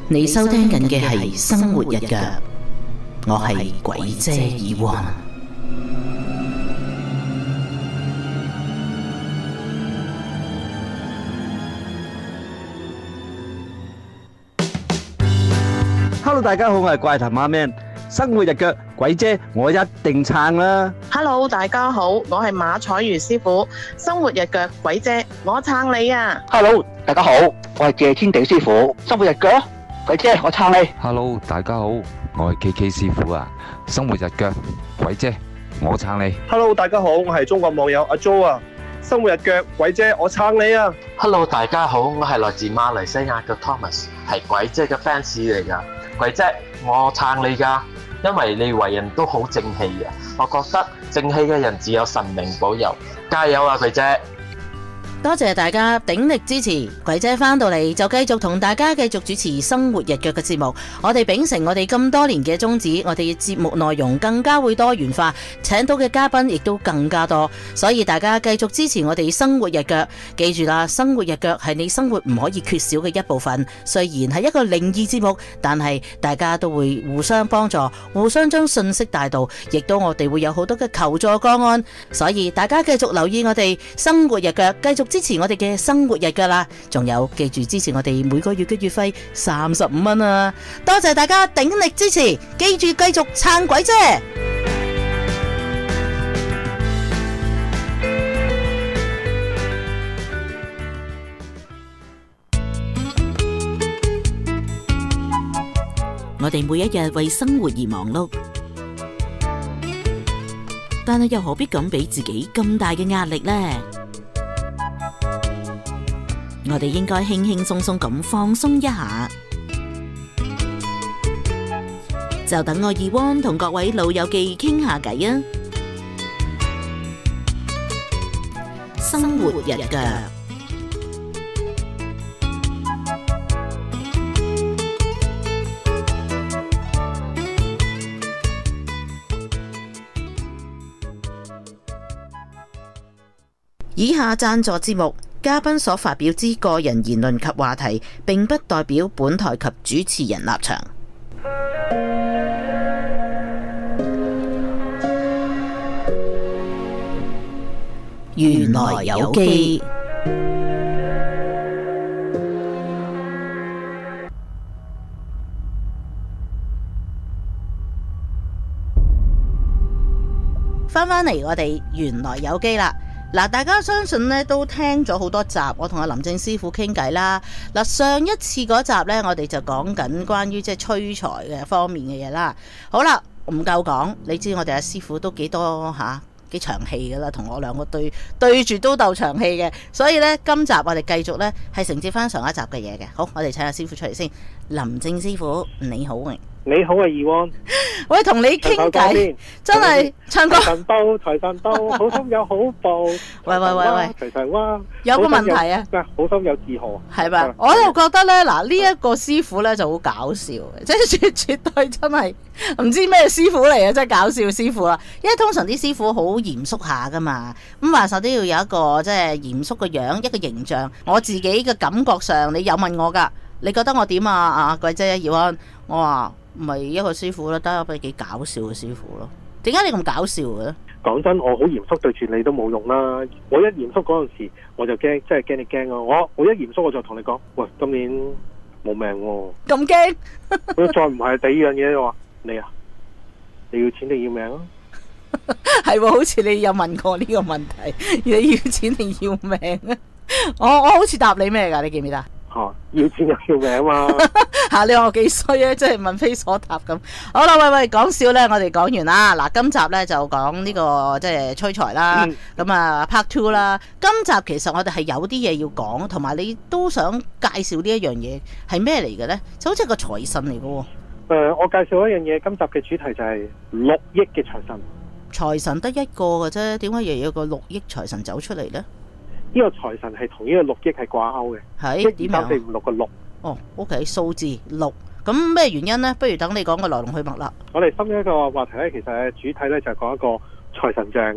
你收聽緊嘅係生活日腳，我係鬼姐耳環。 Hello， 大家好，我係怪談阿 Man， 生活日腳鬼姐，我一定撐啦。 Hello， 大家好，我係馬彩如師傅，生活日腳鬼姐，我撐你啊 ！Hello， 大家好，我係謝天地師傅，生活日腳鬼姐，我撐你。 Hello， 大家好，我係 KK 師傅啊，生活日腳鬼姐，我撐你。 Hello， 大家好，我係中國網友阿 Jo 啊，生活日腳鬼姐，我撐你啊。 Hello， 大家好，我係來自馬來西亞嘅 Thomas， 係鬼姐嘅 fans 嚟噶。鬼姐，我撐你噶，因為你為人都好正氣嘅，我覺得正氣嘅人只有神明保佑，加油啊，鬼姐！ 多謝大家鼎力支持，鬼姐翻到嚟就繼續同大家繼續主持生活日腳嘅節目。我哋秉承我哋咁多年嘅宗旨，我哋嘅節目內容更加會多元化，請到嘅嘉賓亦都更加多，所以大家繼續支持我哋生活日腳。記住啦，生活日腳係你生活唔可以缺少嘅一部分。雖然係一個靈異節目，但係大家都會互相幫助，互相將信息帶到，亦都我哋會有好多嘅求助個案。所以大家繼續留意我哋生活日腳，繼續支持我哋嘅生活日腳啦，仲有記住支持我哋每個月嘅月費35蚊啊！多謝大家鼎力支持，記住繼續撐鬼姐。我哋每一日為生活而忙碌，但係又何必咁俾自己咁大嘅壓力呢？我哋應該輕輕鬆鬆咁放鬆一下，就等我耳汪同各位老友記傾下偈啊！生活日腳，以下贊助節目，嘉賓所發表之個人言論及話題，並不代表本台及主持人立場。原來有機。翻嚟我哋原來有機啦。嗱，大家相信咧都聽咗好多集，我同阿林正師傅傾偈啦。嗱，上一次嗰集咧，我哋就講緊關於即係催財嘅方面嘅嘢啦。好啦，唔夠講，你知我哋阿師傅都幾多幾長氣噶啦，同我兩個對住都鬥長氣嘅，所以咧今集我哋繼續咧係承接翻上一集嘅嘢嘅。好，我哋請阿師傅出嚟先。林正師傅你好啊！ 你好啊，耳汪。 喂，同你傾偈真係唱歌。 財神到，財神到，好心有好報。 喂， 財神哇， 有個問題啊。 好心有自豪。係咪？我就覺得咧，嗱呢一個師傅咧就好搞笑嘅，即係絕對真係唔知咩師傅嚟啊！真係搞笑師傅啦。因為通常啲師傅好嚴肅下噶嘛，咁話實都要有一個即係嚴肅嘅樣，一個形象。我自己嘅感覺上，你有問我噶，你覺得我點啊？鬼姐葉安，我話唔係一個師傅啦，得一個幾搞笑嘅師傅咯。點解你咁搞笑嘅？ 講真，我好嚴肅對住你都冇用啦。我一嚴肅嗰陣時，我就驚，真係驚你驚啊！我一嚴肅我就同你講，喂，今年冇命喎。咁驚？再唔係第二樣嘢，我話你啊，你要錢定要命啊？係喎，好似你有問過呢個問題，你要錢定要命啊？我好似答你咩㗎？你記唔記得？要錢又要命嘛你話我幾衰啊，即係問非所答咁。好啦，喂，講笑咧，我哋講完啦。嗱，今集咧就講呢個即係催財啦。咁啊 Part 2啦。今集其實我哋係有啲嘢要講，同埋你都想介紹呢一樣嘢係咩嚟嘅咧？就好似個財神嚟嘅喎。我介紹一樣嘢，今集嘅主題就係6億嘅財神。財神得一個嘅啫，點解又有個6億財神走出嚟咧？呢個財神係同呢個6億係掛鈎嘅，係點樣？1、2、3、4、5、6個6。哦，OK， 數字6。咁咩原因呢？不如等你講個來龍去脈啦。我哋今日一個話題咧，其實主體咧就係講一個財神像嘅。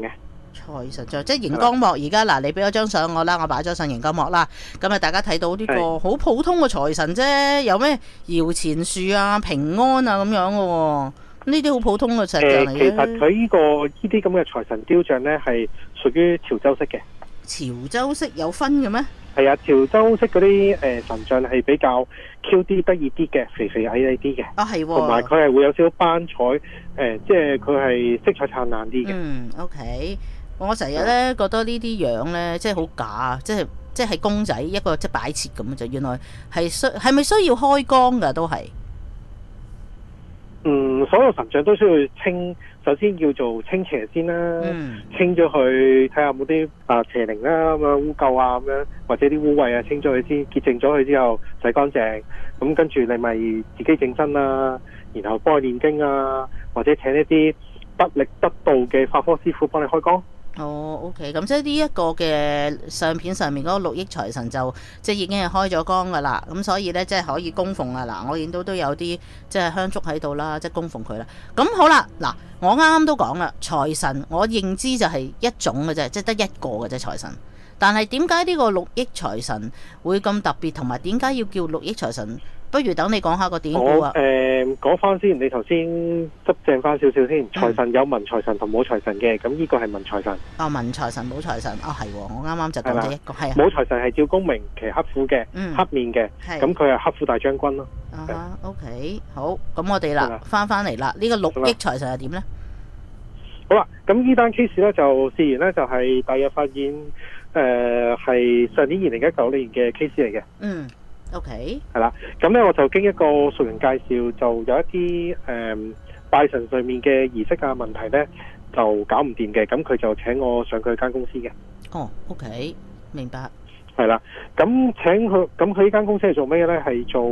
財神像即係熒光幕，而家嗱，你俾咗張相我啦，我擺咗上熒光幕啦。咁啊，大家睇到呢個好普通嘅財神啫，有咩搖錢樹啊、平安啊咁樣嘅喎。呢啲好普通嘅石像嚟嘅。 其實佢呢啲咁嘅財神雕像咧，係屬於潮州式嘅。 潮州式有分嘅咩？ 係啊，潮州式嗰啲神像係比較 Q 啲、得意啲嘅，肥肥矮矮啲嘅。 啊，係喎。 同埋佢係會有少少斑彩，即係佢係色彩燦爛啲嘅。 OK。我成日咧覺得呢啲樣咧，即係好假啊！即係公仔一個即係擺設咁就，原來係咪需要開光㗎？都係。 所有神像都需要清，首先叫做清邪先啦。清咗佢，睇下有冇啲邪靈啦，咁樣污垢啊，咁樣或者啲污穢啊，清咗佢先，潔淨咗佢之後洗乾淨。咁跟住你咪自己淨身啦，然後幫佢念經啊，或者請一啲得力得道嘅法科師傅幫你開光。 OK， 咁即係呢一個嘅相片上面嗰個6億財神就即係已經係開咗光噶啦，咁所以呢，即係可以供奉啊！嗱，我見到都有啲即係香燭喺度啦，即係供奉佢啦。咁好啦，嗱，我啱啱都講啦，財神我認知就係一種嘅啫，即係得一個嘅啫財神。但係點解呢個6億財神會咁特別，同埋點解要叫6億財神？不如等你講下個典故啊！ 講翻先，你頭先執正翻少少先。財神有文財神同武財神嘅，咁呢個係文財神。 文財神、武財神，係喎，我啱啱就講咗一個，係啊。 武財神係趙公明，騎黑虎嘅，黑面嘅，咁佢係黑虎大將軍咯。 OK， 好，咁我哋啦，翻嚟啦，呢個6億財神係點呢？ 好啦，咁呢單 case 咧就事緣咧就係大約發現，係上年2019年嘅 case 嚟嘅。 OK， 係啦，咁咧我就經一個熟人介紹，就有一啲拜神上面嘅儀式啊問題咧，就搞唔掂嘅，咁佢就請我上佢間公司嘅。 OK， 明白。 係啦，咁請佢，咁佢呢間公司係做咩咧？係做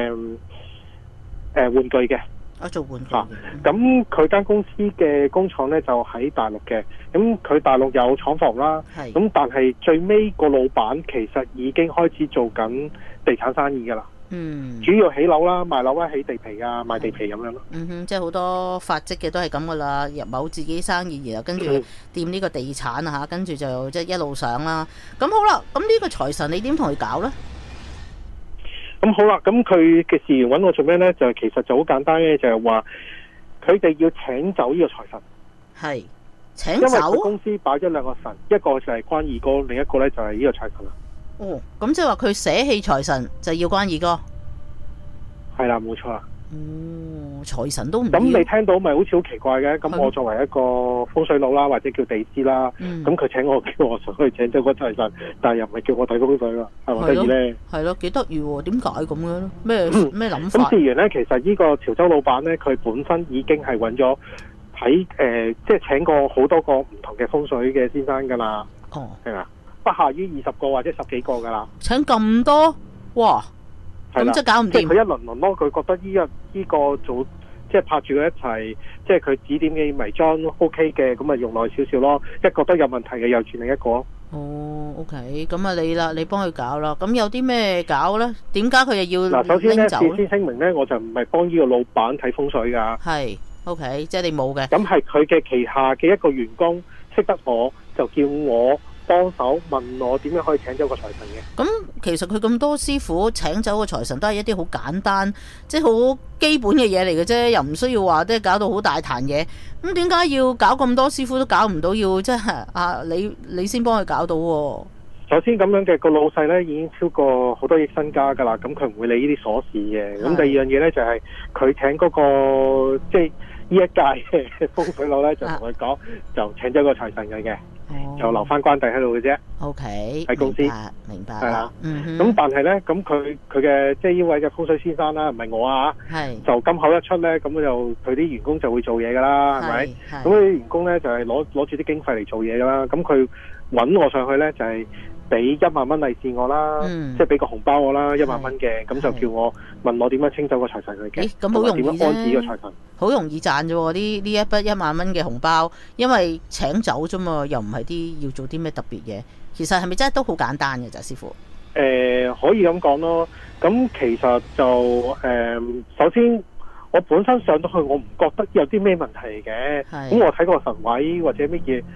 玩具嘅。 做玩具。 咁佢間公司嘅工廠咧就喺大陸嘅，咁佢大陸有廠房啦，咁但係最尾個老闆其實已經開始做緊地產生意噶啦，主要起樓啦、賣樓啦、起地皮啊、賣地皮咁樣咯。 即係好多發跡嘅都係咁噶啦，入某自己生意，然後跟住掂呢個地產啊，跟住就即係一路上啦。咁好啦，咁呢個財神你點同佢搞呢？ 咁好啦，咁佢嘅事緣揾我做咩呢？就其實就好簡單嘅，就係話佢哋要請走呢個財神。係請走， 因為佢公司擺咗兩個神，一個就係關二哥，另一個呢就係呢個財神啦。 咁即係話佢捨棄財神就要關二哥。 係啦，冇錯啦。 財神都唔咁你聽到咪好似好奇怪嘅？咁我作為一個風水佬啦，或者叫地師啦，咁佢請我叫我上去請咗個財神，但係又唔係叫我睇風水啦，係咪得意咧？係咯，幾得意喎！點解咁嘅咧？咩諗法？咁事緣咧，其實呢個潮州老闆咧，佢本身已經係揾咗喺即係請過好多個唔同嘅風水嘅先生噶啦。係嘛？不下於20個或者10幾個噶啦。請咁多，哇！咁即係搞唔掂。即係佢一輪輪咯，佢覺得呢個做即係拍住佢一齊，即係佢指點嘅迷裝 OK 嘅，咁咪用耐少少咯。一覺得有問題嘅又轉另一個。OK， 咁啊你啦，你幫佢搞啦。咁有啲咩搞咧？點解佢又要首先咧，事先聲明咧，我就唔係幫呢個老闆睇風水噶。係 OK， 即係你冇嘅。咁係佢嘅旗下嘅一個員工識得我，就叫我幫手問我點樣可以請走個財神嘅。咁其實佢咁多師傅請走個財神都係一啲好簡單，即係好基本嘅嘢嚟嘅啫，又唔需要話即係搞到好大壇嘢。咁點解要搞咁多師傅都搞唔到？要即係你先幫佢搞到喎。首先咁樣嘅個老細咧已經超過好多億身家㗎啦，咁佢唔會理呢啲瑣事嘅。咁第二樣嘢咧就係佢請嗰個即係呢一屆嘅風水佬咧就同佢講，就請咗個財神嘅。就留翻關帝喺度嘅啫。OK， 喺公司明白係啦。咁但係咧，咁佢嘅即係呢位嘅風水先生啦，唔係我啊。係就金口一出咧，咁就佢啲員工就會做嘢噶啦，係咪？咁佢啲員工咧就係攞住啲經費嚟做嘢噶啦。咁佢揾我上去咧就係俾1萬蚊利是我啦，即係俾個紅包我啦，1萬蚊嘅。咁就叫我問我點樣清走個財神佢嘅。咁好容易啫。點樣安置個財神？好容易賺啫喎！呢一筆1萬蚊嘅紅包，因為請走啫嘛，又唔係啲要做啲咩特別嘢。其實係咪真係都好簡單嘅咋，師傅？可以咁講咯。咁其實就首先我本身上到去，我唔覺得有啲咩問題嘅。咁我睇過神位或者乜嘢，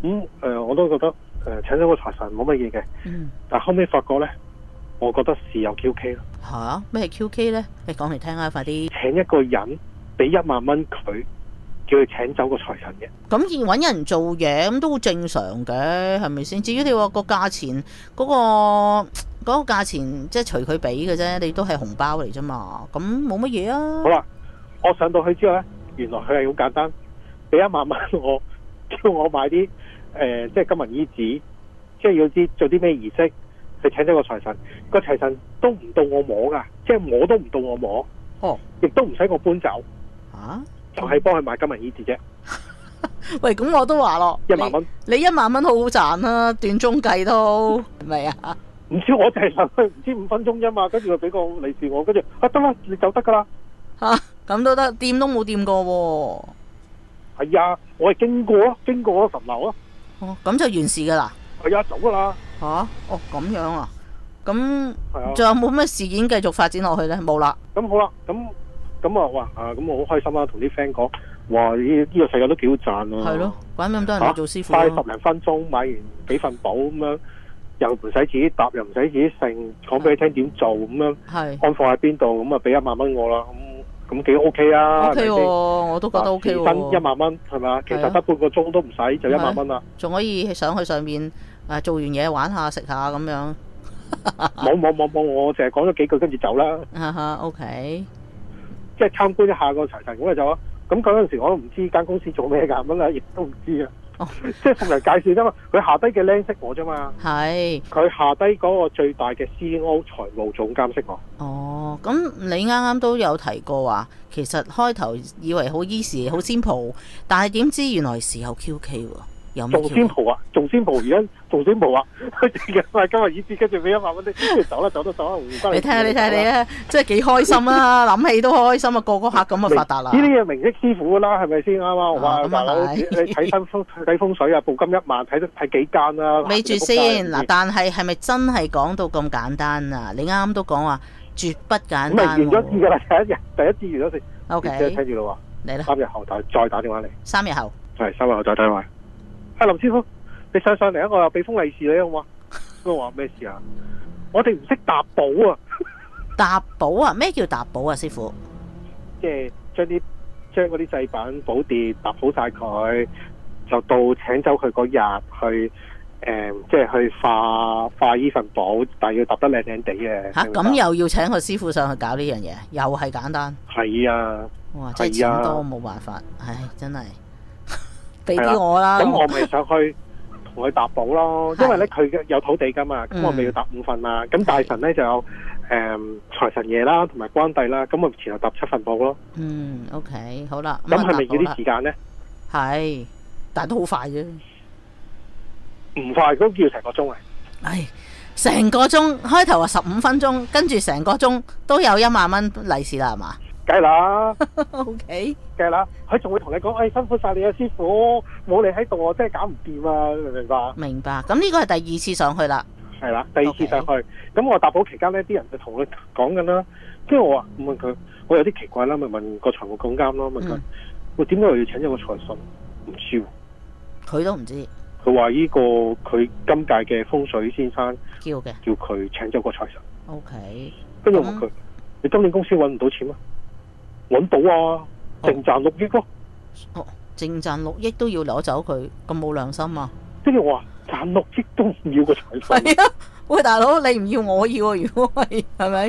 我都覺得請咗個財神冇乜嘢嘅。但後尾發覺咧，我覺得事有 QK 咯。 嚇咩 QK 咧？你講嚟聽下，快啲。 請一個人俾1萬蚊佢，叫佢請走個財神嘅。 咁要揾人做嘢咁都好正常嘅，係咪先？至於你話個價錢嗰個價錢，即係隨佢俾嘅啫，你都係紅包嚟啫嘛。咁冇乜嘢啊。 好啦，我上到去之後咧，原來佢係好簡單，俾1萬蚊我，叫我買啲即係金銀衣紙，即係要做啲咩儀式去請咗個財神。個財神都唔到我摸噶，即係摸都唔到我摸。哦，亦都唔使我搬走。啊？就係幫佢買金銀衣紙啫。 喂，咁我都話咯 ，1萬蚊， 你1萬蚊好好賺啦，短中計都係咪啊？ 唔知我就係上去唔知5分鐘啫嘛，跟住佢俾個利是我，跟住得啦，你就得噶啦。 吓，咁都得，掂都冇掂過喎。 係啊，我係經過咗10樓咯。 哦，咁就完事噶啦。 係啊，走噶啦。 吓，哦咁樣啊，咁仲有冇咩事件繼續發展落去咧？冇啦。 咁好啦，咁啊，哇咁我好開心啦，同啲 friend 講，哇呢個世界都幾好賺啊。係咯，搵咁多人去做師傅。快10零分鐘買完幾份簿咁樣，又唔使自己搭，又唔使自己剩，講俾你聽點做咁樣，安放喺邊度，咁啊俾1萬蚊我啦，咁幾 OK 啊。OK 喎，我都覺得 OK 喎。時薪1萬蚊係咪？其實得半個鐘都唔使，就1萬蚊啦。仲可以上去上面做完嘢玩下食下咁樣。冇，我淨係講咗幾句跟住走啦。OK。即係參觀一下個財神咁就走啦。咁嗰陣時我都唔知間公司做咩㗎，乜亦都唔知啊。即係同人介紹啫嘛。佢下低嘅僆識我啫嘛。係。佢下低嗰個最大嘅 CEO 財務總監識我。哦，咁你啱啱都有提過話，其實開頭以為好 easy 好 simple，但係點知原來事後 QK 喎。仲先蒲啊！而家仲先蒲啊！佢今日意思跟住俾1萬蚊，跟住走啦，唔該你睇下你啊，即係幾開心啊！諗起都開心啊！個客咁啊發達啦！呢啲嘢明識師傅噶啦，係咪先啱啊？哇！大佬，你睇風水啊，報金1萬，睇幾間啊？咪住先嗱，但係咪真係講到咁簡單啊？你啱啱都講話絕不簡單。咁咪完咗次噶啦，第一次完咗先。O K，聽住啦喎，嚟啦！3日後再打電話嚟。3日後係3日後再打電話。林師傅，你上嚟啊！我又俾封利是你好嘛？我話咩事啊？我哋唔識搭寶啊！搭寶啊？咩叫搭寶啊？師傅，即係將嗰啲製品寶碟搭好晒佢，就到請走佢嗰日去即係去化依份寶，但係要搭得靚靚地嘅。吓，咁又要請個師傅上去搞呢樣嘢，又係簡單。係啊！哇，即係錢多冇辦法，唉，真係。俾啲我啦，咁我咪上去同佢搭寶咯，因為咧佢有土地噶嘛，咁我咪要搭5份啦。咁大神咧就有財神爺啦，同埋關帝啦，咁我前後搭7份寶咯。OK， 好啦。咁係咪要啲時間咧？係，但係都好快啫。唔快都叫成個鐘啊！唉，成個鐘開頭話15分鐘，跟住成個鐘都有1萬蚊利是啦，係嘛？梗係啦，OK，梗係啦，佢仲會同你講，辛苦晒你啊，師傅，冇你喺度我真係搞唔掂啊，明唔明白？明白。咁呢個係第2次上去啦。係啦，第2次上去，咁我搭寶期間呢，啲人就同佢講緊啦，跟住我話問佢，我有啲奇怪啦，咪問個財務總監咯，問佢，喂，點解我要請咗個財神？唔知喎，佢都唔知。佢話呢個佢今屆嘅風水先生叫佢請咗個財神。OK，跟住我問佢，你今年公司搵唔到錢咩？搵到啊，淨賺6億咯。哦，淨賺6億都要攞走佢，咁冇良心啊！跟住我話賺6億都唔要個財神。係啊，喂大佬，你唔要我要啊！如果係咪？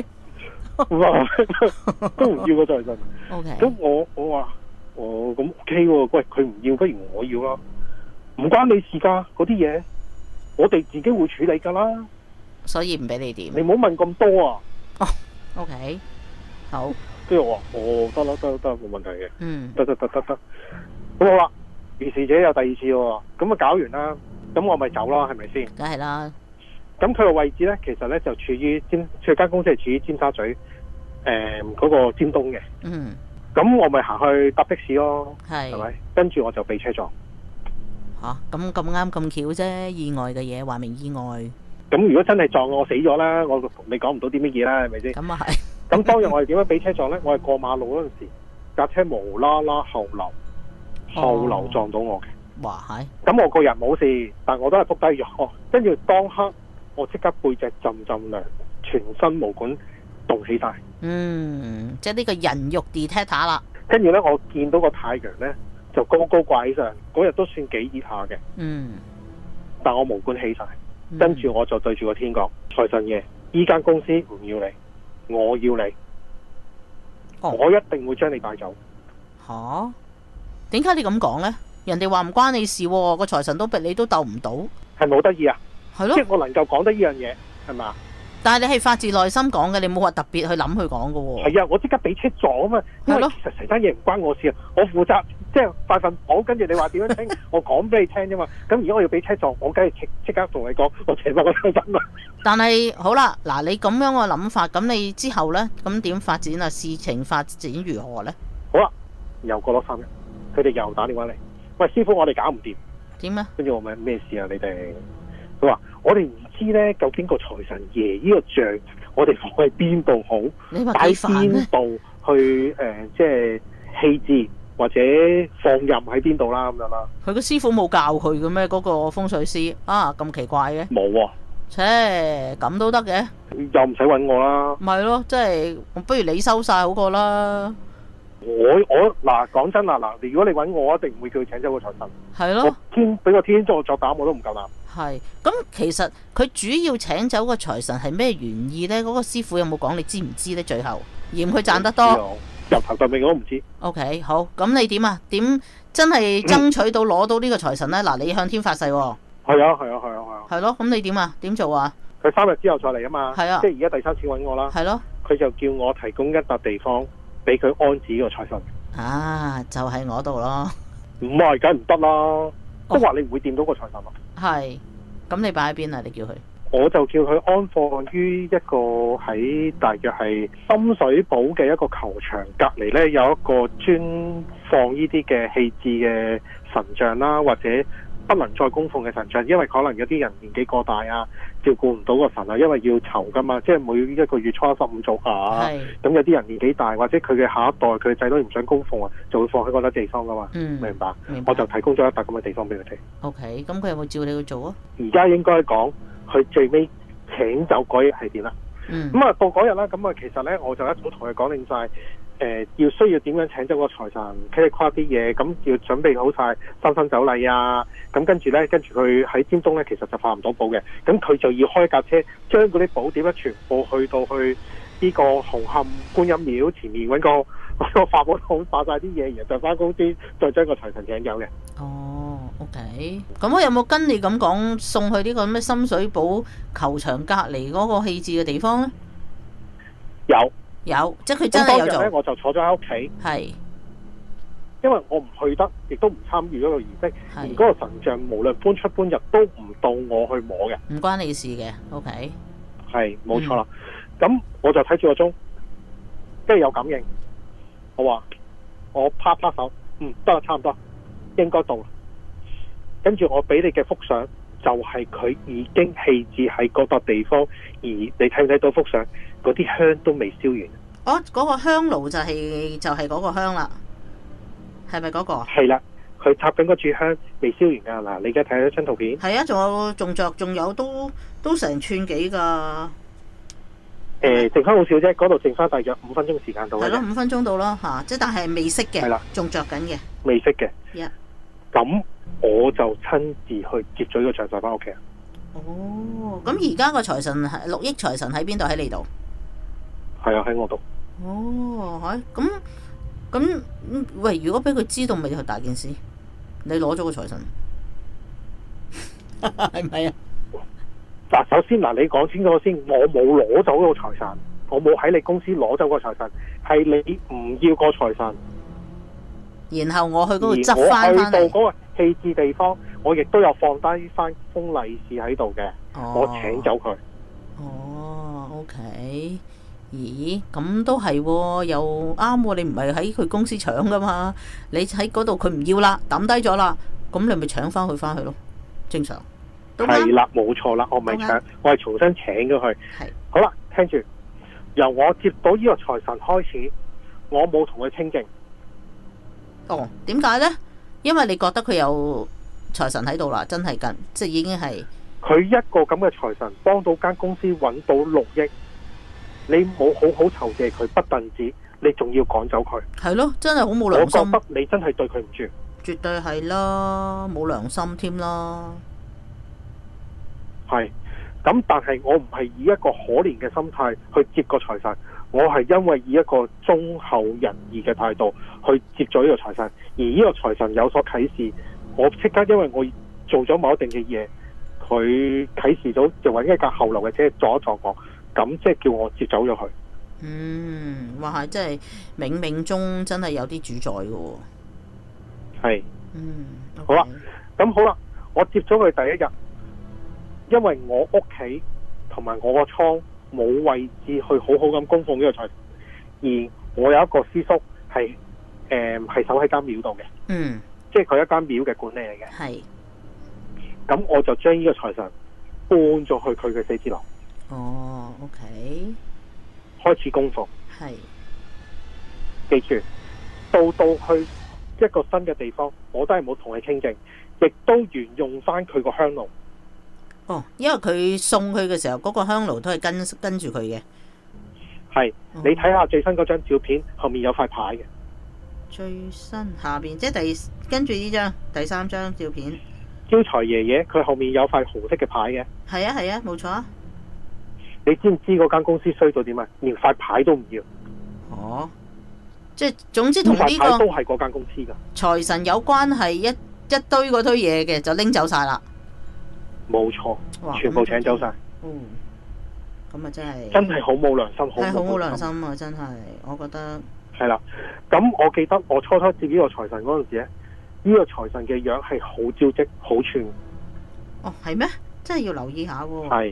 都唔要個財神。OK。咁我話咁 OK 喎，喂佢唔要，不如我要啦。唔關你事噶，嗰啲嘢我哋自己會處理噶啦。所以唔俾你點。你唔好問咁多啊。哦 ，OK， 好。跟住我話得啦，冇問題嘅。得。咁好啦，如是者有第2次喎，咁啊搞完啦，咁我咪走啦，係咪先？梗係啦。咁佢個位置咧，其實咧就處於佢間公司係處於尖沙咀嗰個尖東嘅。咁我咪行去搭的士咯，係咪？跟住我就被車撞。吓，咁啱咁巧啫，意外嘅嘢話明意外。咁如果真係撞我死咗啦，我同你講唔到啲乜嘢啦，係咪先？咁啊係。咁當日我係點樣俾車撞呢？我係過馬路嗰陣時，架車無啦啦後流撞到我嘅。 哇係！ 咁我個人冇事，但我都係仆低咗。跟住當刻我即刻背脊浸涼，全身毛管凍起晒。 即係呢個人肉 detector 啦。 跟住呢，我見到個太陽呢，就高高掛起上，嗰日都算幾熱下嘅。但我毛管起晒，跟住我就對住個天講：財神爺，依間公司唔要你，我要你，我一定會將你帶走。 吓？點解你咁講呢？人哋話唔關你事喎，個財神都逼你都鬥唔到， 係冇得意啊？ 係咯， 即係我能夠講得呢樣嘢，係咪？ 但係你係發自內心講嘅，你冇話特別去諗去講嘅喎。 係啊，我即刻俾車撞啊嘛，因為其實成單嘢唔關我事啊，我負責即係發份稿，跟住你話點樣聽，我講俾你聽啫嘛。咁如果我要俾車撞，我梗係即刻同你講，我請翻個財神啦。但係好啦，嗱你咁樣嘅諗法，咁你之後呢？咁點發展啊？事情發展如何呢？ 好啦，又過咗3日，佢哋又打電話嚟，喂師傅，我哋搞唔掂。 點啊？ 跟住我問咩事啊？你哋佢話我哋唔知呢，究竟個財神爺呢個像我哋放喺邊度好？ 你話擺幾煩呢？ 邊度去即係棄置或者放任喺邊度啦咁樣啦。 佢個師傅冇教佢嘅咩？嗰個風水師啊，咁奇怪嘅。 冇喎。 切，咁都得嘅？ 又唔使揾我啦。 咪咯，即係不如你收晒好過啦。 我嗱講真啦嗱，如果你揾我，一定唔會叫佢請走個財神。 係咯。 俾個天作膽我都唔夠膽。 係，咁其實佢主要請走個財神係咩原意呢？嗰個師傅有冇講？你知唔知呢？最後嫌佢賺得多， 由頭到尾我都唔知。 OK， 好，咁你點啊？點真係爭取到攞到呢個財神呢？嗱，你向天發誓喎。 係啊係啊係啊係啊。係咯，咁你點啊？點做啊？ 佢3日之後再嚟啊嘛。係啊。即係而家第3次揾我啦。 係咯。 佢就叫我提供一笪地方俾佢安置個財神。 啊，就係我度咯。 唔係，梗唔得啦。即係話你唔會掂到個財神咯。係。 咁你擺喺邊啊？你叫佢？ 我就叫佢安放於一個喺大約係深水埗嘅一個球場隔離呢，有一個專放呢啲嘅棄置嘅神像啦，或者不能再供奉嘅神像，因為可能有啲人年紀過大啊，照顧唔到個神啊，因為要籌噶嘛，即係每一個月初15做下。咁有啲人年紀大，或者佢嘅下一代佢仔女唔想供奉啊，就會放喺嗰笪地方噶嘛。明白。我就提供咗一笪咁嘅地方俾佢哋。 OK， 咁佢有冇照你去做啊？ 而家應該講佢最尾請走嗰日係點啦？咁啊到嗰日啦，咁啊其實咧我就一早同佢講定晒。需要點樣請走個財神，佢哋跨啲嘢，咁要準備好晒新婚酒禮啊，咁跟住佢喺尖東咧，其實就化唔到寶嘅，咁佢就要開架車，將嗰啲寶碟咧全部去到去呢個紅磡觀音廟前面揾個化寶桶化晒啲嘢，然後就翻公司再將個財神請走嘅。 哦 ，OK， 咁我有冇跟你咁講送去呢個咩深水埗球場隔離嗰個棄置嘅地方咧？有，即係佢真係有做。當日咧， 我就坐咗喺屋企。係。因為我唔去得，亦都唔參與嗰個儀式。而嗰個神像無論搬出搬入都唔到我去摸嘅。 唔關你事嘅 ，OK。 係，冇錯啦。咁我就睇住個鐘，跟住有感應。我拍手，得啦，差唔多，應該到啦。跟住我俾你嘅幅相，就係佢已經棄置喺嗰笪地方，而你睇唔睇到幅相？嗰啲香都未燒完。 哦，嗰個香爐就係嗰個香啦，係咪嗰個啊？ 係啦，佢插緊嗰柱香未燒完噶。嗱，你而家睇咗張圖片。 係啊，仲有都成寸幾噶。 剩翻好少啫，嗰度剩翻大約5分鐘時間到。 係咯，5分鐘到啦吓，即係但係未熄嘅。係啦，仲着緊嘅。 未熄嘅。咁 我就親自去接咗呢個財神翻屋企。 哦，咁而家個財神係6億財神喺邊度？喺你度？ 係啊，喺我度。 哦，咁喂，如果俾佢知道，咪就大件事。你攞咗個財神，係咪啊？ 嗱，首先嗱，你講清楚先，我冇攞走個財神，我冇喺你公司攞走個財神，係你唔要個財神。 然後我去嗰度執翻翻嚟。 我去到嗰個棄置地方，我亦都有放低翻封利是喺度嘅，我請走佢。 哦 ，OK。咦，咁都係喎，又啱喎。你唔係喺佢公司搶噶嘛？你喺嗰度佢唔要啦，抌低咗啦，咁你咪搶翻佢翻去咯，正常。 係啦，冇錯啦，我唔係搶，我係重新請咗佢。係。好啦，聽住，由我接到呢個財神開始，我冇同佢清靜。 哦，點解呢？因為你覺得佢有財神喺度啦，真係緊，即係已經係佢一個咁嘅財神幫到間公司揾到6億，你冇好好酬謝佢，不但止，你仲要趕走佢， 係咯，真係好冇良心。 我覺得你真係對佢唔住， 絕對係啦，冇良心添啦。 係咁，但係我唔係以一個可憐嘅心態去接個財神，我係因為以一個忠厚仁義嘅態度去接咗呢個財神，而呢個財神有所啟示，我即刻因為我做咗某一定嘅嘢，佢啟示到就揾一架後流嘅車撞一撞我，咁即係叫我接走咗佢。 哇，係真係冥冥中真係有啲主宰嘅喎。 係， okay. 好啦，咁好啦，我接咗佢第一日，因為我屋企同埋我個倉冇位置去好好咁供奉呢個財神，而我有一個師叔係守喺間廟度嘅，即係佢一間廟嘅管理嚟嘅。 係， 咁我就將呢個財神搬咗去佢嘅寫字樓。 哦 ，OK， 開始供奉。 係， 記住，到去一個新嘅地方，我都係冇同佢傾正，亦都沿用翻佢個香爐。 哦，因為佢送佢嘅時候，嗰個香爐都係跟住佢嘅。 係，你睇下最新嗰張照片，後面有塊牌嘅。 最新下邊即係跟住呢張第3張照片。 招財爺爺，佢後面有塊紅色嘅牌嘅。 係啊係啊，冇錯啊。 你知唔知嗰間公司衰到點啊？連塊牌都唔要。 哦，即係總之同呢塊牌都係嗰間公司噶。 財神有關係一堆嗰堆嘢嘅就拎走晒啦。 冇錯，全部請走晒。 咁啊真係好冇良心， 係好冇良心啊！真係，我覺得係啦。咁我記得我初接呢個財神嗰陣時咧，呢個財神嘅樣係好招積、好串。 哦，係咩？真係要留意下喎。 係。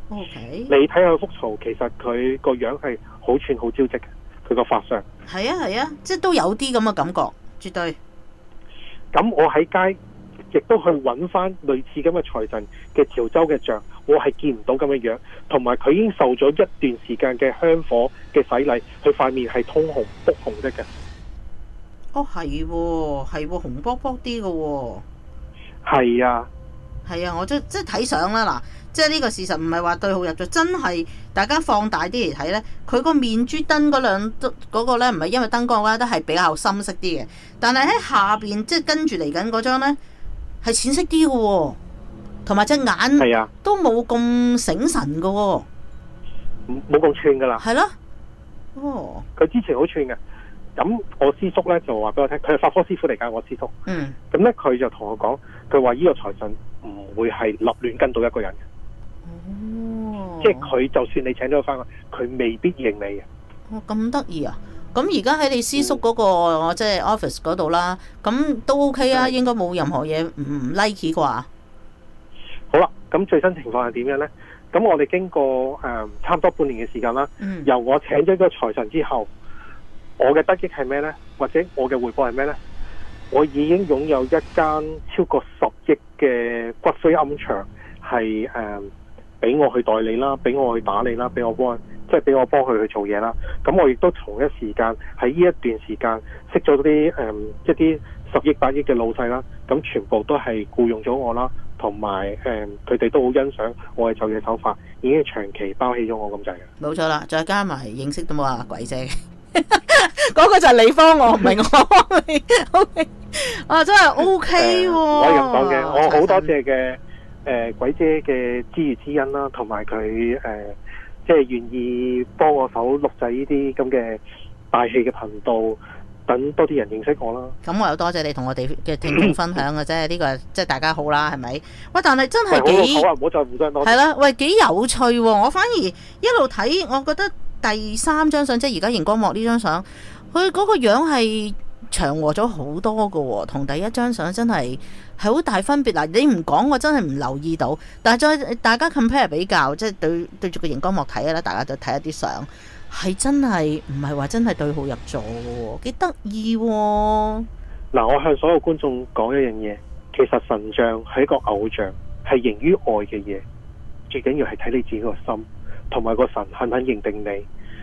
OK。 你睇下幅圖，其實佢個樣係好串、好招積嘅，佢個髮相。 係啊係啊，即係都有啲咁嘅感覺，絕對。 咁我喺街亦都去揾翻類似咁嘅財神嘅潮州嘅像，我係見唔到咁嘅樣，同埋佢已經受咗一段時間嘅香火嘅洗禮，佢塊面係通紅、卜紅色嘅。 哦，係喎，係喎，紅卜卜啲嘅喎。 係啊， 係啊，我即係睇相啦嗱，即係呢個事實唔係話對號入座，真係大家放大啲嚟睇呢，佢個面珠燈嗰個呢，唔係因為燈光啦，都係比較深色啲嘅，但係喺下邊即係跟住嚟緊嗰張呢，係淺色啲嘅喎，同埋隻眼都冇咁醒神嘅喎， 冇咁串噶啦。 係咯，哦， 佢之前好串嘅，咁我師叔呢就話俾我聽，佢係法科師傅嚟㗎，我師叔。咁呢，佢就同我講，佢話呢個財神唔會係立亂跟到一個人嘅，即係佢就算你請咗佢翻去，佢未必認你嘅。 哦，咁得意啊！咁而家喺你師叔嗰個即係 office 嗰度啦，咁都 OK 啊，應該冇任何嘢唔 like 啩。 好啦，咁最新情況係點樣呢？咁我哋經過差唔多半年嘅時間啦，由我請咗個財神之後，我嘅得益係咩呢？或者我嘅回報係咩呢？我已經擁有一間超過10億嘅骨灰龕場，係俾我去代理啦，俾我去打理啦，俾我幫佢去做嘢啦。咁我亦都同一時間喺呢一段時間識咗啲一啲10億8億嘅老細啦。咁全部都係僱用咗我啦，同埋佢哋都好欣賞我嘅做嘢手法，已經長期包起咗我咁滯嘅。 冇錯啦，再加埋認識到冇啊鬼姐，嗰個就係你幫我，唔係我幫你。OK， 啊真係 OK 喎。 我係咁講嘅，我好多謝嘅鬼姐嘅知遇之恩啦，同埋佢即係願意幫我手錄製呢啲咁嘅大氣嘅頻道，等多啲人認識我啦。 咁我又多謝你同我哋嘅聽眾分享嘅啫，呢個即係大家好啦，係咪？喂，但係真係幾好啊！唔好再互相多謝。係啦，喂，幾有趣喎！我反而一路睇，我覺得第3張相，即係而家熒光幕呢張相，佢嗰個樣係祥和咗好多㗎喎，同第一張相真係好大分別。嗱，你唔講我真係唔留意到，但係再大家 compare 比較，即係對住個熒光幕睇啦，大家就睇一啲相，係真係唔係話真係對號入座喎，幾得意喎。 嗱，我向所有觀眾講一樣嘢，其實神像係一個偶像，係形於外嘅嘢，最緊要係睇你自己個心，同埋個神肯唔肯認定你。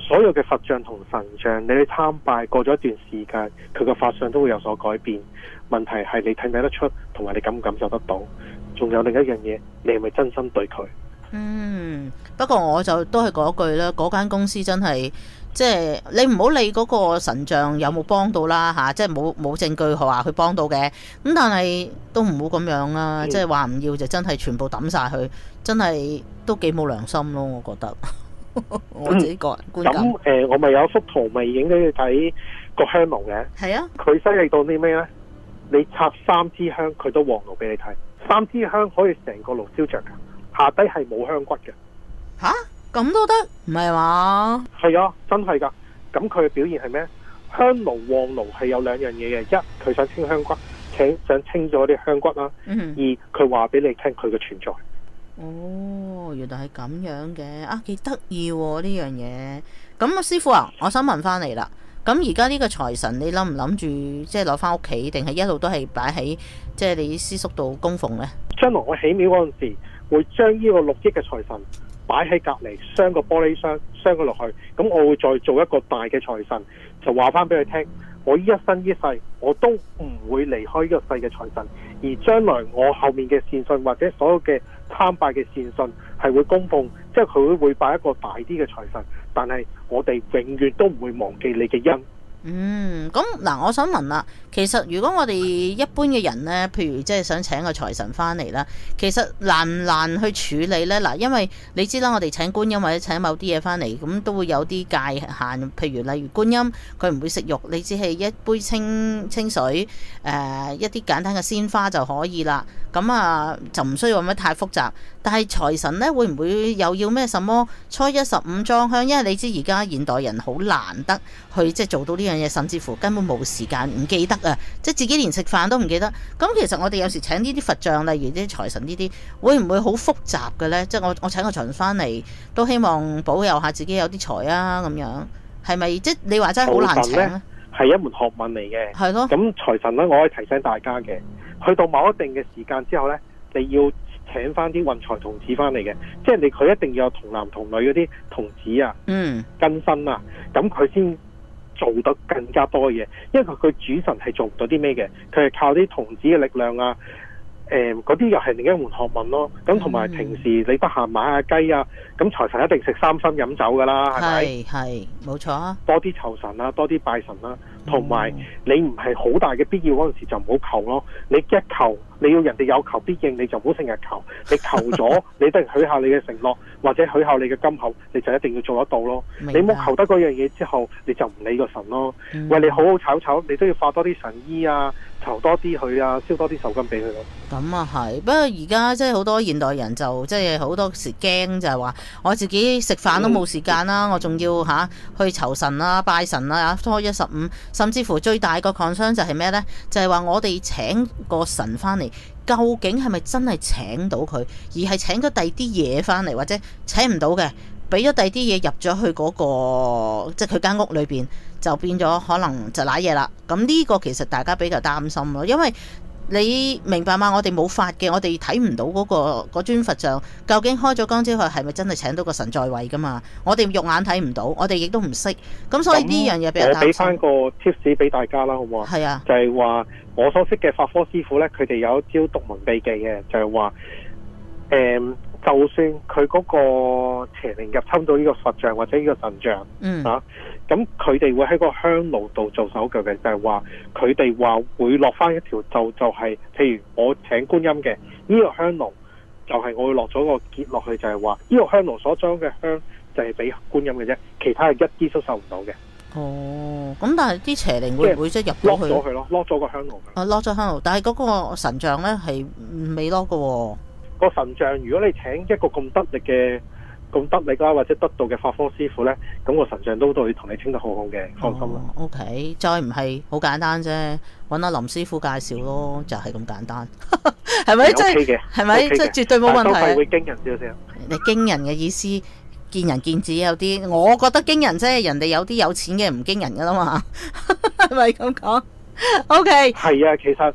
所有嘅佛像同神像，你去參拜過咗一段時間，佢個法相都會有所改變。問題係你睇唔睇得出，同埋你感唔感受得到？仲有另一樣嘢，你係咪真心對佢？ 不過我就都係嗰句啦，嗰間公司真係即係你唔好理嗰個神像有冇幫到啦嚇，即係冇證據話佢幫到嘅。咁但係都唔好咁樣啦，即係話唔要就真係全部抌晒佢，真係都幾冇良心咯，我覺得。我自己個人觀感。 咁我咪有幅圖咪影俾你睇個香爐嘅。係啊。佢犀利到啲咩呢？你插3支香，佢都黃爐俾你睇。3支香可以成個爐燒着噶，下低係冇香骨嘅。 吓？咁都得？唔係嘛？ 係啊，真係噶。咁佢嘅表現係咩？香爐旺爐係有兩樣嘢嘅，一佢想清香骨，想清咗啲香骨啦。二佢話俾你聽佢嘅存在。 哦，原來係咁樣嘅，啊幾得意喎呢樣嘢。咁啊師傅啊，我想問翻你啦。咁而家呢個財神，你諗唔諗住即係攞翻屋企，定係一路都係擺喺即係你師叔度供奉呢？ 將來我起廟嗰陣時，會將呢個6億嘅財神擺喺隔離，鑲個玻璃箱，鑲佢落去。咁我會再做一個大嘅財神，就話翻俾佢聽，我呢一生一世我都唔會離開呢個世嘅財神，而將來我後面嘅善信或者所有嘅參拜嘅善信係會供奉，即係佢會擺一個大啲嘅財神，但係我哋永遠都唔會忘記你嘅恩。 咁嗱，我想問啦，其實如果我哋一般嘅人呢，譬如即係想請個財神翻嚟啦，其實難唔難去處理呢？嗱，因為你知啦，我哋請觀音或者請某啲嘢翻嚟，咁都會有啲界限，譬如例如觀音佢唔會食肉，你只係一杯清水，一啲簡單嘅鮮花就可以啦。咁啊就唔需要乜太複雜。但係財神呢，會唔會又要咩什麼初一15裝香？因為你知而家現代人好難得去即係做到呢樣嘢，甚至乎根本冇時間，唔記得啊！即係自己連食飯都唔記得。咁其實我哋有時請呢啲佛像，例如啲財神呢啲，會唔會好複雜嘅呢？即係我請個財神翻嚟，都希望保佑下自己有啲財啊咁樣，係咪？即係你話真係好難請咧？ 係一門學問嚟嘅。係咯。咁財神呢，我可以提醒大家嘅，去到某一定嘅時間之後呢，你要請翻啲運財童子翻嚟嘅，即係佢一定要有童男童女嗰啲童子啊，更新啊，咁佢先做得更加多嘅嘢，因為佢主神係做唔到啲咩嘅，佢係靠啲童子嘅力量啊，嗰啲又係另一門學問咯。咁同埋平時你得閒買下雞啊，咁財神一定食3牲飲酒噶啦，係咪？係冇錯啊！多啲酬神啦，多啲拜神啦，同埋你唔係好大嘅必要嗰陣時就唔好求咯。你一求，你要人哋有求必應，你就唔好成日求。你求咗，你一定許下你嘅承諾，或者許下你嘅金口，你就一定要做得到咯。你冇求得嗰樣嘢之後，你就唔理個神咯。喂，你好好炒炒，你都要化多啲神衣啊，籌多啲佢啊，燒多啲壽金俾佢咯。咁啊係，不過而家即係好多現代人就即係好多時驚就係話，我自己食飯都冇時間啦，我仲要去酬神啦、拜神啦，初一15，甚至乎最大個 concern 就係咩呢？就係話我哋請個神翻嚟，究竟係咪真係請到佢，而係請咗第二啲嘢翻嚟，或者請唔到嘅，俾咗第二啲嘢入咗去嗰個即係佢間屋裏邊，就變咗可能就瀨嘢啦。咁呢個其實大家比較擔心咯，因為你明白嘛？我哋冇法嘅，我哋睇唔到嗰尊佛像究竟開咗光之後係咪真係請到個神在位噶嘛？我哋肉眼睇唔到，我哋亦都唔識，咁所以呢樣嘢比較擔心。我俾翻個 tips 俾大家啦，好唔好啊？係啊，就係話我所識嘅法科師傅呢，佢哋有一招獨門秘技嘅，就係話就算佢嗰個邪靈入侵到呢個佛像或者呢個神像，咁佢哋會喺個香爐度做手腳嘅，就係話佢哋話會落翻一條就係，譬如我請觀音嘅呢個香爐，就係我會落咗個結落去，就係話呢個香爐所裝嘅香就係俾觀音嘅啫，其他係一啲都受唔到嘅。哦，咁但係啲邪靈會唔會即係入咗去？落咗佢咯，落咗個香爐。落咗香爐，但係嗰個神像咧係未落嘅喎。個神像，如果你請一個咁得力啦，或者得道嘅法科師傅呢，咁個神像都會同你清得好好嘅，放心啦。OK， 再唔係好簡單啫，揾阿林師傅介紹咯，就係咁簡單，係咪？即係係咪？即係絕對冇問題。收費會驚人少少。你驚人嘅意思，見仁見智有啲，我覺得驚人啫，人哋有啲有錢嘅唔驚人噶啦嘛，係咪咁講？OK。係啊，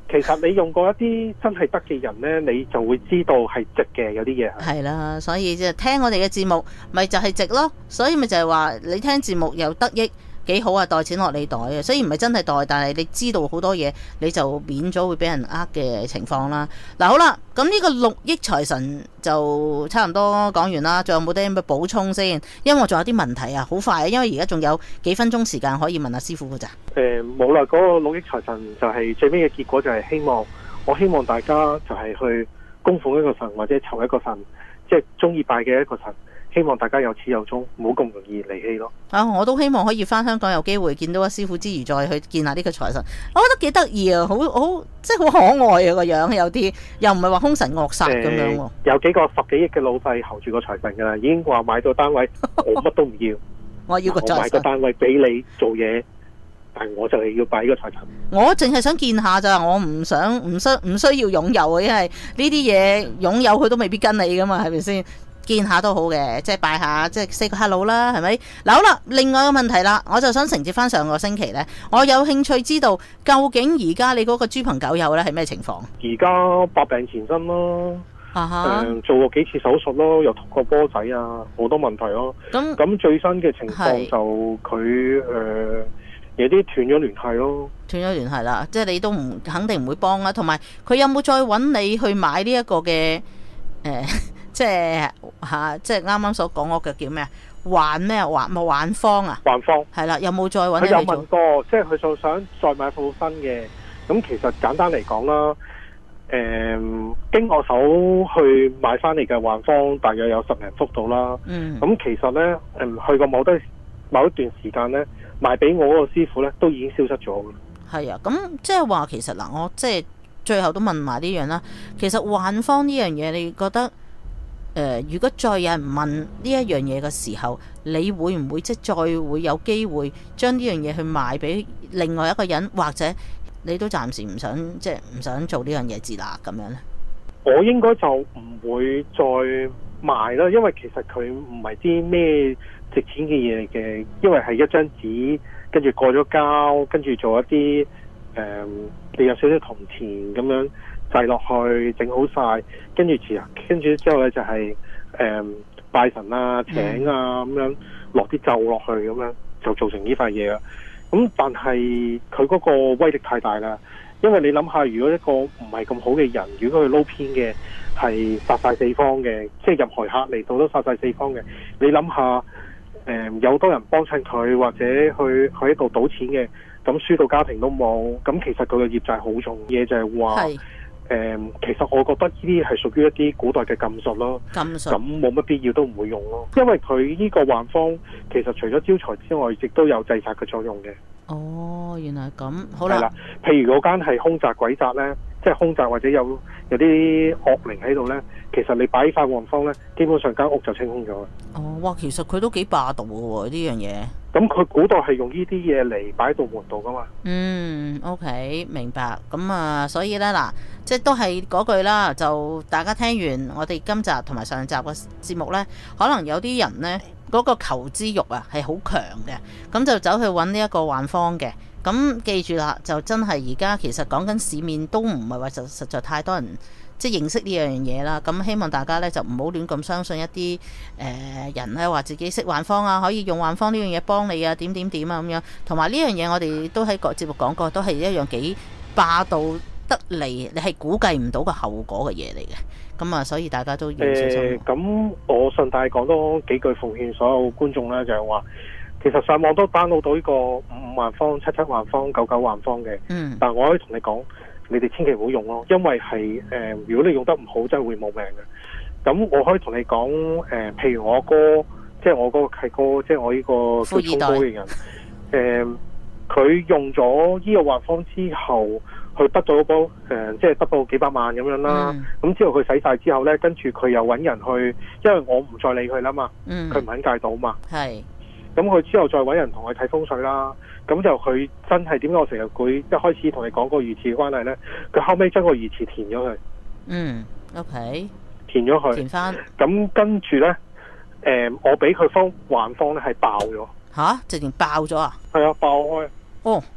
其實你用過一啲真係得嘅人呢，你就會知道係值嘅，有啲嘢係啦，所以即係聽我哋嘅節目，咪就係值咯。所以咪就係話你聽節目又得益，幾好啊！袋錢落你袋啊！雖然唔係真係袋，但係你知道好多嘢，你就免咗會俾人呃嘅情況啦。嗱，好啦，咁呢個6億財神就差唔多講完啦。仲有冇啲咩補充先？因為我仲有啲問題啊，好快啊，因為而家仲有幾分鐘時間可以問阿師傅噶咋。 冇啦，嗰個6億財神就係最尾嘅結果，就係我希望大家就係去供奉一個神或者求一個神，即係中意拜嘅一個神。希望大家有始有終，唔好咁容易離棄咯。我都希望可以翻香港有機會見到阿師傅之餘，再去見下呢個財神。我覺得幾得意啊，好即係好可愛啊個樣，有啲又唔係話兇神惡煞咁樣喎。 有幾個10幾億嘅老細候住個財神㗎啦，已經話買到單位，我乜都唔要， 我要個財神。 我買個單位俾你做嘢，但係我就係要拜呢個財神。 我淨係想見下咋，我唔需要擁有啊，因為呢啲嘢擁有佢都未必跟你噶嘛，係咪先？見下都好嘅，即係拜下，即係 say 個 hello 啦，係咪？嗱，好啦，另外一個問題啦，我就想承接翻上個星期呢，我有興趣知道究竟而家你嗰個豬朋狗友呢係咩情況？ 而家百病纏身咯，做過幾次手術咯，又同個波仔啊，好多問題咯。咁最新嘅情況就佢有啲斷咗聯繫咯， 斷咗聯繫啦，即係你都肯定唔會幫啦。同埋佢有冇再揾你去買呢一個嘅即係啱啱所講嗰個叫咩啊？環方啊？環方係啦，有冇再揾你去做？ 佢有問過，即係佢就想再買副新嘅。咁其實簡單嚟講啦，經我手去買翻嚟嘅環方，大約有10零幅度啦。咁其實呢，去過某一段時間呢，賣俾我嗰個師傅呢，都已經消失咗。係啊， 咁即係話其實嗱，我即係最後都問埋呢樣啦。其實環方呢樣嘢，你覺得？如果再有人問呢一樣嘢嘅時候，你會唔會即係再會有機會將呢樣嘢去賣俾另外一個人，或者你都暫時唔想做呢樣嘢字啦咁樣呢？ 我應該就唔會再賣啦，因為其實佢唔係啲咩值錢嘅嘢嚟嘅，因為係一張紙，跟住過咗膠，跟住做一啲你有少少銅錢咁樣製落去，整好晒，跟住之後咧就係拜神啊、請啊咁樣落啲咒落去，咁樣就做成呢塊嘢啦。咁但係佢嗰個威力太大啦，因為你諗下，如果一個唔係咁好嘅人，如果佢撈偏嘅係殺晒四方嘅，即係任何客嚟到都殺晒四方嘅，你諗下有多人幫襯佢，或者去喺度賭錢嘅，咁輸到家庭都冇，咁其實佢嘅業債好重嘢，就係話。其實我覺得呢啲係屬於一啲古代嘅禁術咯，咁冇乜必要都唔會用咯，因為佢呢個幻方其實除咗招財之外，亦都有制殺嘅作用嘅。 哦，原來咁，好啦。係啦， 譬如嗰間係凶宅鬼宅呢，即係凶宅或者有啲惡靈喺度呢，其實你擺呢塊幻方呢，基本上間屋就清空咗。 哦，哇，其實佢都幾霸道喎呢樣嘢。 咁佢古代係用呢啲嘢嚟擺到門度噶嘛 ？OK， 明白。咁啊，所以呢，嗱，即係都係嗰句啦，就大家聽完我哋今集同埋上集嘅節目呢，可能有啲人呢，嗰個求知欲啊係好強嘅，咁就走去揾呢一個幻方嘅。咁記住啦，就真係而家其實講緊市面都唔係話就實在太多人即係認識呢樣嘢啦。咁希望大家呢，就唔好亂咁相信一啲人呢話自己識幻方啊，可以用幻方呢樣嘢幫你啊，點點點啊咁樣。同埋呢樣嘢我哋都喺個節目講過，都係一樣幾霸道得嚟，你係估計唔到個後果嘅嘢嚟嘅。咁啊，所以大家都要小心。 咁我順帶講多幾句奉勸所有觀眾呢，就係話。其實上網都 download 到呢個55幻方、77幻方、99幻方嘅，但係我可以同你講，你哋千祈唔好用咯，因為係如果你用得唔好，真係會冇命嘅。咁我可以同你講，譬如我哥，即係我嗰個契哥，即係我呢個最聰哥嘅人，佢用咗呢個幻方之後，佢得咗嗰即係得到幾百萬咁樣啦。咁之後佢使晒之後呢，跟住佢又揾人去，因為我唔再理佢啦嘛，佢唔肯戒賭嘛。係。咁佢之後再揾人同佢睇風水啦，咁就佢真係點解我成日會一開始同你講個魚池嘅關係呢？佢後尾將個魚池填咗佢。 OK。填咗佢。 填翻。 咁跟住呢，我俾佢幻方呢係爆咗。 吓？直情爆咗啊？ 係啊，爆開。 哦。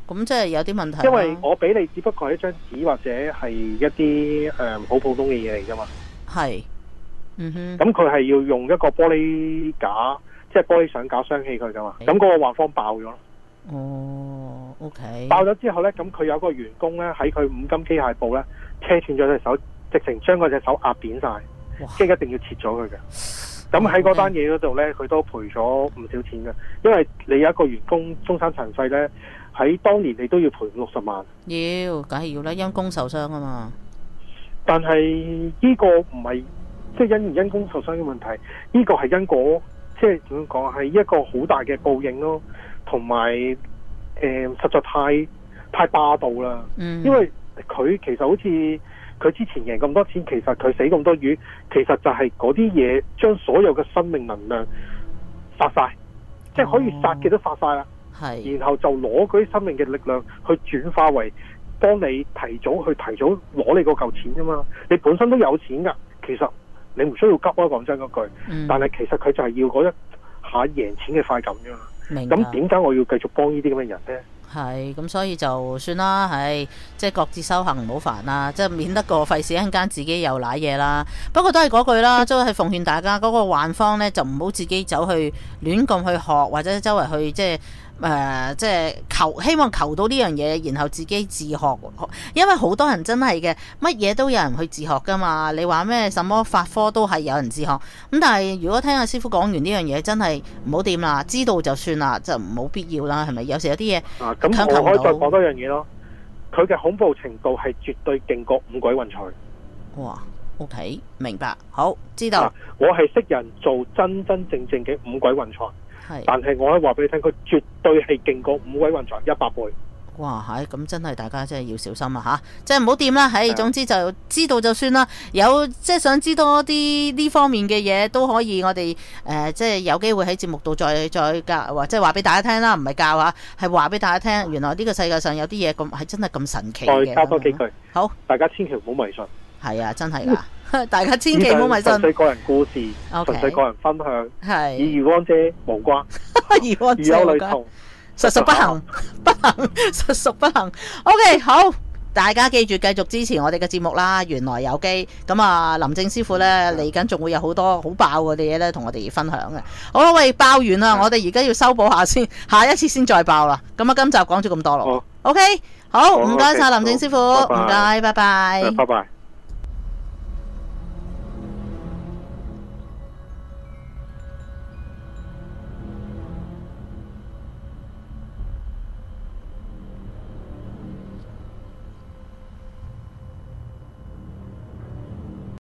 咁即係有啲問題。 因為我俾你只不過係一張紙或者係一啲好普通嘅嘢嚟啫嘛。 係，哼。 咁佢係要用一個玻璃架，即係玻璃上架雙氣佢噶嘛。咁嗰個環方爆咗咯。 哦 ，OK。爆咗之後咧，咁佢有個員工咧喺佢五金機械部咧車斷咗隻手，直情將嗰隻手壓扁晒，即係一定要切咗佢嘅。咁喺嗰單嘢嗰度咧，佢都賠咗唔少錢嘅，因為你有一個員工終身殘廢咧，喺當年你都要賠60萬。 要，梗係要啦，因公受傷啊嘛。 但係呢個唔係即係因公受傷嘅問題，呢個係因果，即係點樣講，係一個好大嘅報應咯。同埋實在太霸道啦。因為佢其實好似佢之前贏咁多錢，其實佢死咁多魚，其實就係嗰啲嘢將所有嘅生命能量殺晒，即係可以殺嘅都殺晒啦。然後就攞嗰啲生命嘅力量去轉化為幫你提早攞你嗰嚿錢啫嘛。你本身都有錢噶，其實你唔需要急啊。講真嗰句，但係其實佢就係要嗰一下贏錢嘅快感啫嘛。咁點解我要繼續幫呢啲咁嘅人呢？ 係咁，所以就算啦，係即係各自修行，唔好煩啦，即係免得個費事一陣間自己又瀨嘢啦。不過都係嗰句啦，都係奉勸大家嗰個幻方呢，就唔好自己走去亂咁去學，或者周圍去即係希望求到呢樣嘢，然後自己自學。因為好多人真係嘅，乜嘢都有人去自學噶嘛。你話咩什麼法科都係有人自學。咁但係如果聽阿師傅講完呢樣嘢，真係唔好掂啦，知道就算啦，就冇必要啦，係咪？有時有啲嘢咁我可以再講多樣嘢咯。佢嘅恐怖程度係絕對勁過五鬼運財。 哇 ，OK， 明白，好知道。 我係識人做真正嘅五鬼運財。但係我可以話俾你聽，佢絕對係勁過五鬼運財100倍。 哇，咁真係大家真係要小心啊吓，即係唔好掂啦。總之就知道就算啦。有即係想知多啲呢方面嘅嘢，都可以我哋即係有機會喺節目度再教，即係話俾大家聽啦，唔係教下，係話俾大家聽。原來呢個世界上有啲嘢咁係真係咁神奇嘅。 再加多幾句， 好， 大家千祈唔好迷信。 係啊，真係噶，大家千祈唔好迷信。 純粹個人故事，純粹個人分享，與余安姐無關。 余安姐有雷同， 實屬不幸，實屬不幸。OK， 好，大家記住繼續支持我哋嘅節目啦。原來有機咁啊，林正師傅咧嚟緊仲會有好多好爆嘅嘢咧，同我哋分享嘅。好啦，喂，爆完啦，我哋而家要修補下先，下一次先再爆啦。咁啊，今集講咗咁多咯。OK， 好，唔該晒林正師傅，唔該，拜拜。 拜拜。